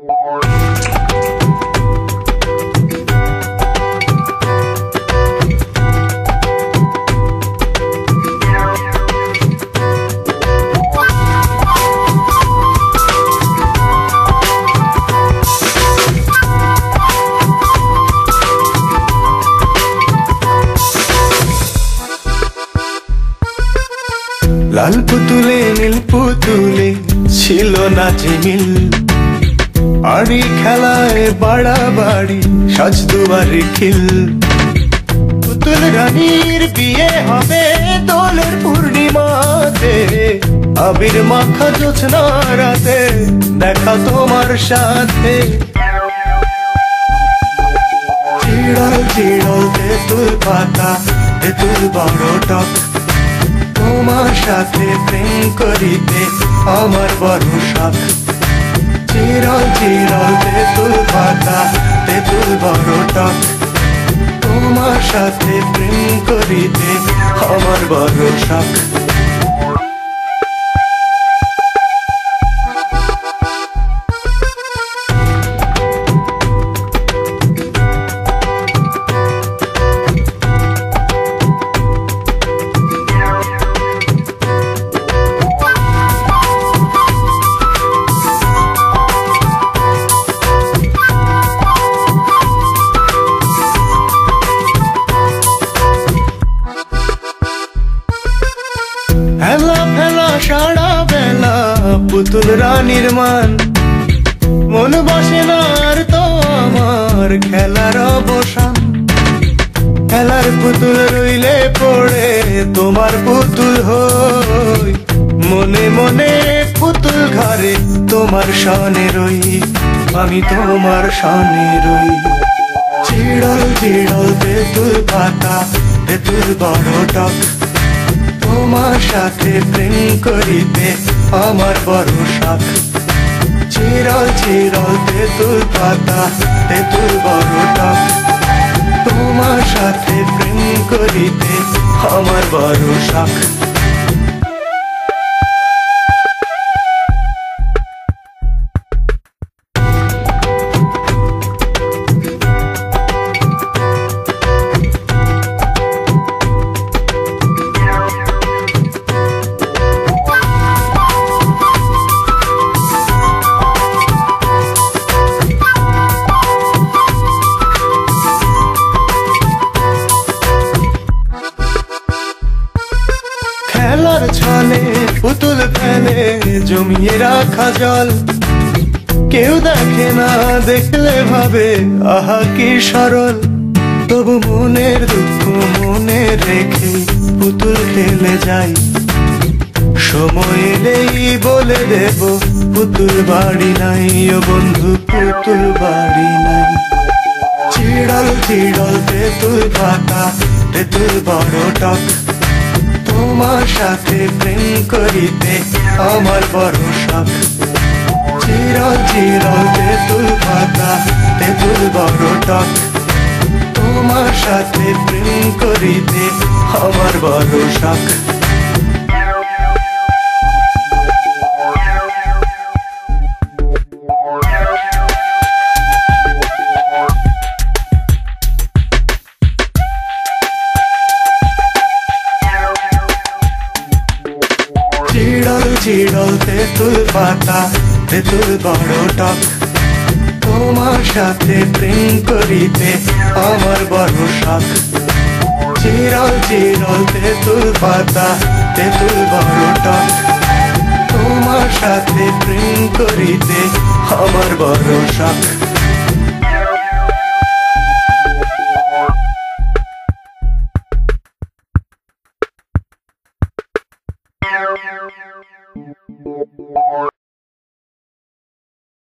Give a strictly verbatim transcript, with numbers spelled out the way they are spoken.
লাল পুতুলে নীল পুতুলে ছিল না যে মিল, আড়ি খেলায় বাড়াবাড়ি সাজ দুয়ারে খিল। পুতুল রানীর বিয়ে হবে দোলের পূর্ণিমাতে, আবির মাখা জোছনা রাতে দেখা তোমার সাথে। চিড়ল চিড়ল তেঁতুল পাতা তেঁতুল বড় টক, তোমার সাথে প্রেম করিতে আমার বড় শখ। চিরল চিরল তেঁতুল পাতা তেঁতুল বড় টক, তোমার সাথে প্রেম করিতে আমার বড় শখ। হেলা ফেলা সারা বেলা পুতুল রানীর মান, মন বসে না আর তো আমার খেলার অবসান। খেলার পুতুল রইলে পড়ে তোমার পুতুল হই, মনে মনে পুতুল ঘরে তোমার সনে রই, আমি তোমার সনে রই। চিড়ল চিড়ল তেঁতুল পাতা তেঁতুল বড় টক, তোমার সাথে প্রেম করিতে আমার বড় শখ। চিরল চিরল তেঁতুল পাতা তেঁতুল বড় টক, তোমার সাথে প্রেম করিতে আমার বড় শখ। খেলার ছলে পুতুল ফেলে জমিয়ে রাখা জল, কেউ দেখে না দেখলে ভাবে আহা কি সরল। তবু মনের দুঃখ মনে রেখে পুতুল খেলে যাই, সময় এলেই বলে দেব পুতুল বাড়ি নাই ও বন্ধু পুতুল বাড়ি নাই। চিড়ল চিড়ল তেঁতুল পাতা তেঁতুল বড় টক, তোমার সাথে প্রেম করিতে আমার বড় শখ। চিরল চিরল তেঁতুল পাতা তেঁতুল বড় টক, তোমার সাথে প্রেম করিতে আমার বড় শখ। চিড়ল চিড়ল তেঁতুল পাতা তেঁতুল বড় টক, তোমার সাথে প্রেম করিতে আমার বড় শখ। চিরল চিরল তেঁতুল পাতা তেঁতুল বড় টক, তোমার সাথে প্রেম করিতে আমার বড় শখ।